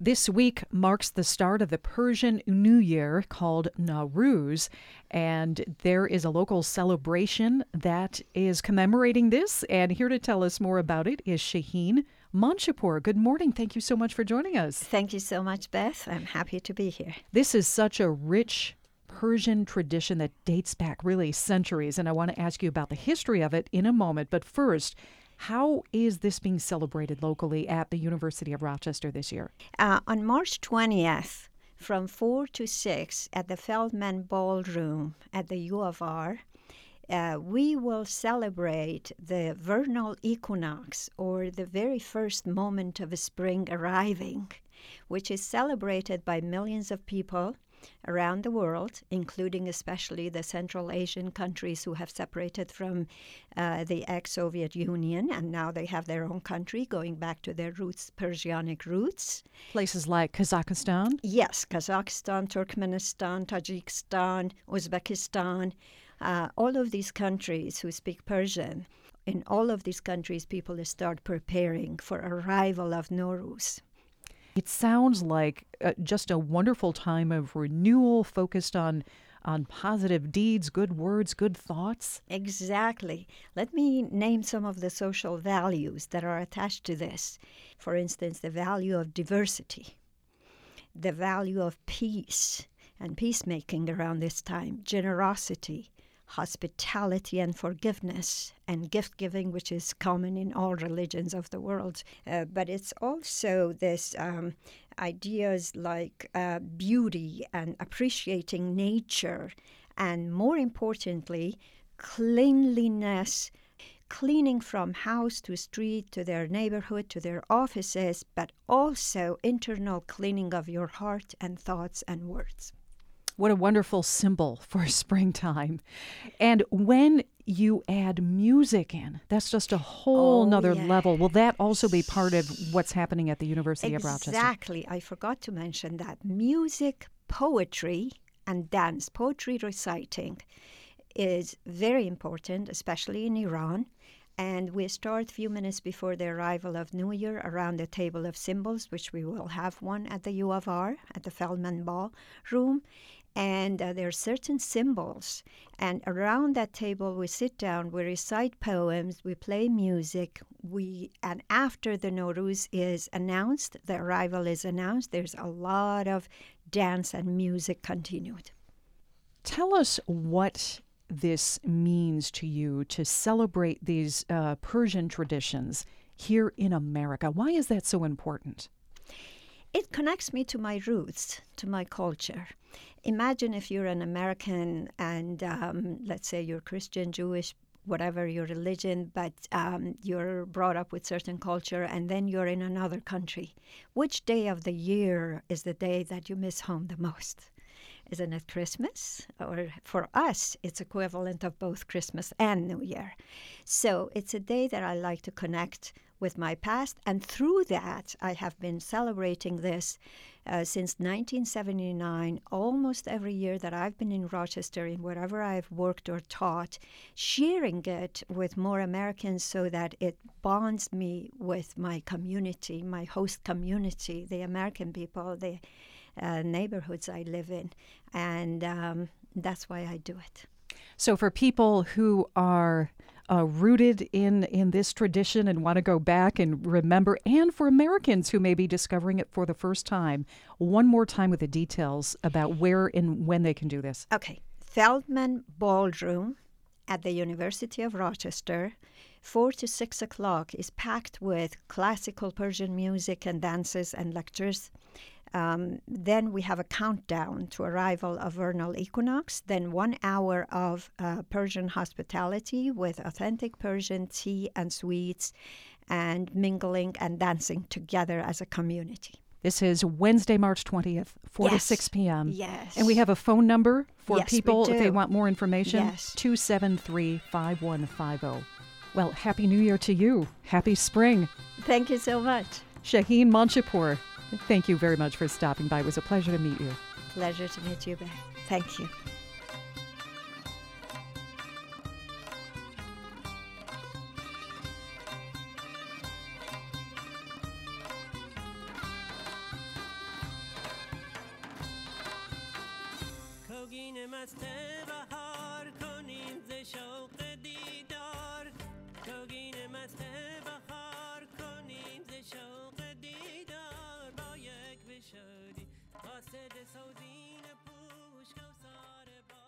This week marks the start of the Persian New Year called Nowruz, and there is a local celebration that is commemorating this. And here to tell us more about it is Shaheen Manshapur. Good morning. Thank you so much for joining us. Thank you so much, Beth. I'm happy to be here. This is such a rich Persian tradition that dates back really centuries, and I want to ask you about the history of it in a moment. But first, how is this being celebrated locally at the University of Rochester this year? On March 20th, from 4 to 6 at the Feldman Ballroom at the U of R, we will celebrate the vernal equinox, or the very first moment of spring arriving, which is celebrated by millions of people around the world, including especially the Central Asian countries who have separated from the ex-Soviet Union, and now they have their own country, going back to their roots, Persianic roots. Places like Kazakhstan? Yes, Kazakhstan, Turkmenistan, Tajikistan, Uzbekistan, all of these countries who speak Persian. In all of these countries, people start preparing for arrival of Nowruz. It sounds like just a wonderful time of renewal focused on positive deeds, good words, good thoughts. Exactly. Let me name some of the social values that are attached to this. For instance, the value of diversity, the value of peace and peacemaking around this time, generosity, hospitality and forgiveness, and gift-giving, which is common in all religions of the world. But it's also this ideas like beauty and appreciating nature, and more importantly, cleanliness, cleaning from house to street to their neighborhood to their offices, but also internal cleaning of your heart and thoughts and words. What a wonderful symbol for springtime. And when you add music in, that's just a whole nother level. Will that also be part of what's happening at the University of Rochester? Exactly. I forgot to mention that. Music, poetry, and dance, poetry reciting, is very important, especially in Iran. And we start a few minutes before the arrival of New Year around the table of symbols, which we will have one at the U of R, at the Feldman Ballroom. And there are certain symbols. And around that table, we sit down, we recite poems, we play music. And after the Nowruz is announced, the arrival is announced, there's a lot of dance and music continued. Tell us what this means to you to celebrate these Persian traditions here in America. Why is that so important? It connects me to my roots, to my culture. Imagine if you're an American and let's say you're Christian, Jewish, whatever your religion, but you're brought up with certain culture, and then you're in another country. Which day of the year is the day that you miss home the most? Isn't it Christmas? Or for us, it's equivalent of both Christmas and New Year. So it's a day that I like to connect with my past, and through that, I have been celebrating this since 1979, almost every year that I've been in Rochester, in wherever I've worked or taught, sharing it with more Americans so that it bonds me with my community, my host community, the American people, the neighborhoods I live in, and that's why I do it. So for people who are rooted in this tradition and want to go back and remember, and for Americans who may be discovering it for the first time, one more time with the details about where and when they can do this. Okay. Feldman Ballroom at the University of Rochester, 4 to 6 o'clock, is packed with classical Persian music and dances and lectures. Then we have a countdown to arrival of vernal equinox, then 1 hour of Persian hospitality with authentic Persian tea and sweets, and mingling and dancing together as a community. This is Wednesday, March 20th, 4 to 6 p.m. Yes. And we have a phone number for Yes, people we do. if they want more information. Yes. 273-5150. Well, Happy New Year to you. Happy spring. Thank you so much. Shaheen Manshapur, thank you very much for stopping by. It was a pleasure to meet you. Pleasure to meet you, Beth. Thank you. مست بهار کنیم ز شوق دیدار شوقین مست بهار کنیم ز شوق دیدار با یک بشودی قاصد سوزین پوش کوثر با